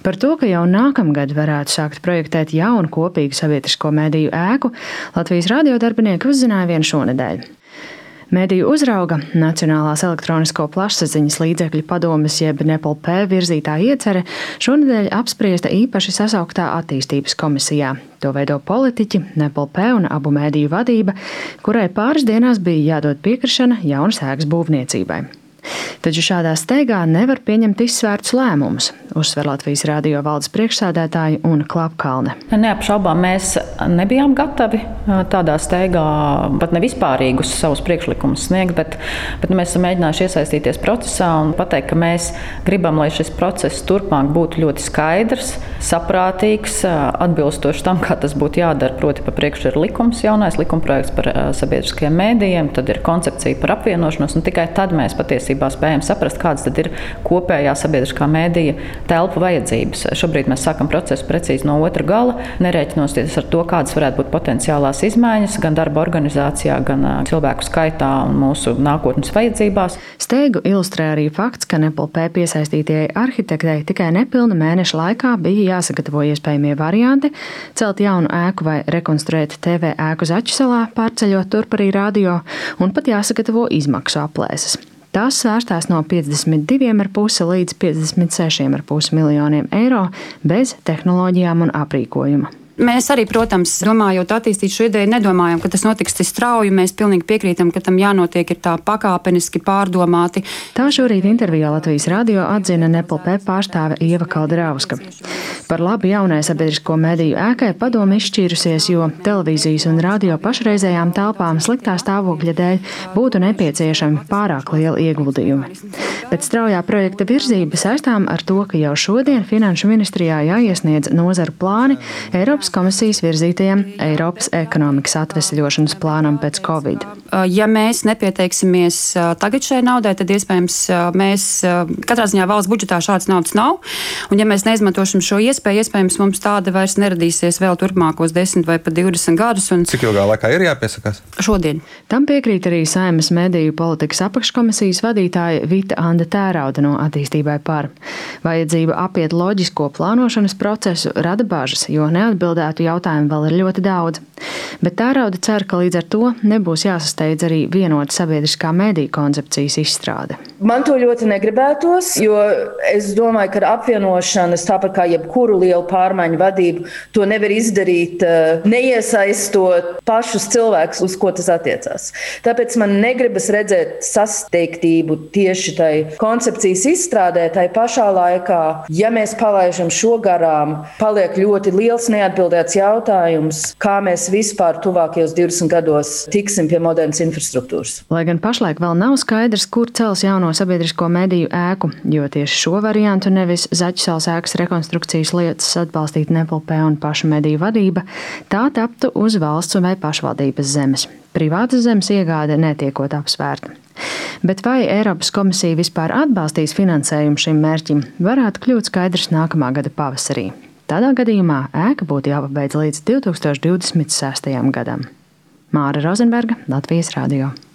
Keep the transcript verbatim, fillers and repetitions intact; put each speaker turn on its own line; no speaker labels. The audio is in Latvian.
Par to, ka jau nākamgad varētu sākt projektēt jaunu kopīgu sabiedrisko mediju ēku, Latvijas radio darbinieki uzzināja vien šonedēļ. Mediju uzrauga Nacionālās elektronisko plašsaziņas līdzekļu padomes jeb N E P L P virzītā iecere šonedēļ apspriesta īpaši sasauktā attīstības komisijā. To veido politiķi, N E P L P un abu mediju vadība, kurai pāris dienās bija jādod piekrišana jaunas ēkas būvniecībai. Taču šādā steigā nevar pieņemt izsvērtus lēmumus, uzsver Latvijas radio valdes priekšsēdētāja Una Klapkalne.
Neapšaubām mēs nebijām gatavi tādā steigā pat ne vispārīgus savus priekšlikumus sniegt, bet, bet mēs esam mēģinājuši iesaistīties procesā un pateikt, ka mēs gribam, lai šis process turpmāk būtu ļoti skaidrs, saprātīgs, atbilstoši tam, kā tas būtu jādara. Proti, pa priekšu ir likums, jaunais likumprojekts par sabiedriskajiem mēdījiem, tad ir koncepcija par apvienošanos, un tikai tad mēs patiesībā spējam saprast, kādas tad ir kopējā sabiedriskā mēdīja telpu vajadzības. Šobrīd mēs sākam procesu precīzi no otra gala, nerēķinoties ar to, kādas varētu būt potenciālās izmaiņas gan darba organizācijā, gan cilvēku skaitā un mūsu nākotnes vajadzībās.
Steigu ilustrē arī fakts, ka N E P L P piesaistītajai arhitektei tikai nepilna mēneša laikā bija jāsagatavo iespējamie varianti, celt jaunu ēku vai rekonstruēt T V ēku Zaķusalā, pārceļot turp arī radio, un pat jāsagatavo izmaksu aplēses. Tās svērstās no piecdesmit diviem ar pusi līdz piecdesmit sešiem ar pusi miljoniem eiro bez tehnoloģijām un aprīkojuma.
Mēs arī, protams, domājot attīstīt šo ideju, nedomājam, ka tas notiks tik strauji. Mēs pilnīgi piekrītam, ka tam jānotiek ir tā pakāpeniski pārdomāti.
Tā šorīt intervijā Latvijas radio atzina N E P L P pārstāve Ieva Kalderauska. Par labu jaunai sabiedrisko mediju ēkai padome izšķīrusies, jo televīzijas un radio pašreizējām telpām sliktā stāvokļa dēļ būtu nepieciešami pārāk lieli ieguldījumi. Bet straujā projekta virzība saistām ar to, ka jau šodien Finanšu ministrijā jāiesniedz nozaru plāni Eiropas komisijas virzītajam Eiropas ekonomikas atvesļošanas plānam pēc Covid.
Ja mēs nepieteiksimies tagad šai naudai, tad iespējams mēs, katrā ziņā valsts budžetā šādas naudas nav, un ja mēs neizmantošam šo iespēju, iespējams mums tāda vairs neradīsies vēl turpmākos desmit vai pat divdesmit gadus. Un
cik ilgā laikā ir jāpiesakās?
Šodien.
Tam piekrīt arī Saeimas mediju politikas apakškomisijas vadītāja Vita Anda Tērauda no Attīstībai par. Vajadzība apiet loģisko plānošanas procesu rada bažas, jo neatbildētu jautājumu vēl ir ļoti daudz. Bet Tērauda cer, ka līdz ar to nebūs jāsasteidz arī vienota sabiedriskā mediju koncepcijas izstrāde.
Man to ļoti negribētos, jo es domāju, ka apvienošanas, tāpat kā jebkuru lielu pārmaiņu vadību, to nevar izdarīt neiesaistot pašus cilvēkus, uz ko tas attiecās. Tāpēc man negribas redzēt sasteigtību tieši tai koncepcijas izstrādē, tai pašā laikā, ja mēs palaižam šo garām, paliek ļoti liels neatbildēts jautājums, kā mēs vispār tuvākajos divdesmit gados tiksim pie modernas infrastruktūras.
Lai gan pašlaik vēl nav skaidrs, kur cels jauno sabiedrisko mediju ēku, jo tieši šo variantu nevis Zaķusalas ēkas rekonstrukcijas lietas atbalstīt N E P L P un pašu mediju vadība, tā taptu uz valsts vai pašvaldības zemes. Privātas zemes iegāde netiekot apsvērta. Bet vai Eiropas komisija vispār atbalstīs finansējumu šim mērķim, varētu kļūt skaidrs nākamā gada pavasarī. Tādā gadījumā ēka būtu jāpabeidz līdz divtūkstoš divdesmit sestajam gadam. Māra Rozenberga, Latvijas radio.